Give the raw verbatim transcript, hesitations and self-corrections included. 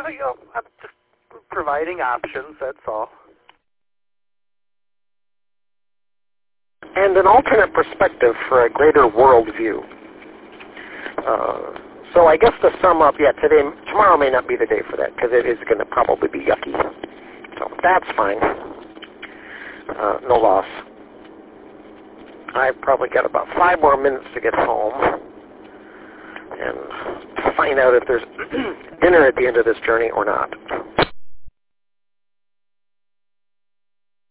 you know, I'm just providing options, that's all. And an alternate perspective for a greater worldview. Uh, so I guess to sum up, yeah, today, tomorrow may not be the day for that because it is going to probably be yucky. So that's fine. Uh, no loss. I've probably got about five more minutes to get home and find out if there's dinner at the end of this journey or not.